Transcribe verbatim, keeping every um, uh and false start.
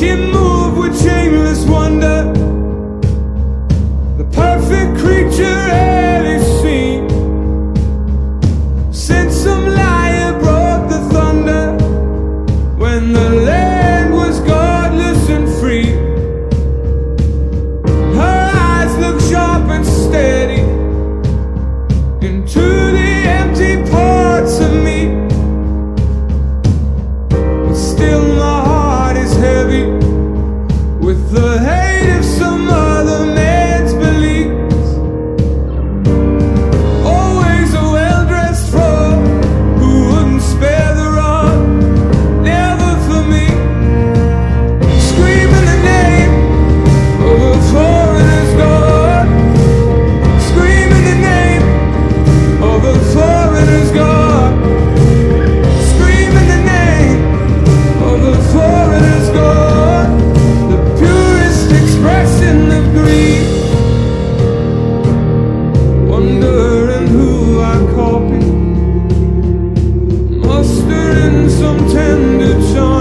She moved with shameless wonder, the perfect creature ever seen. Sent some liar, brought the thunder, when the land was godless and free. Her eyes look sharp and steady into the empty parts of me. But still my heart is heavy with the hate of some other man's beliefs. Always a well-dressed fraud who wouldn't spare the rod, never for me. Screaming the name of a foreigner's God, screaming the name of a foreigner's God, screaming the name of a foreigner's God, the purest expression of grief. Wondering who I copy, mustering some tender charm.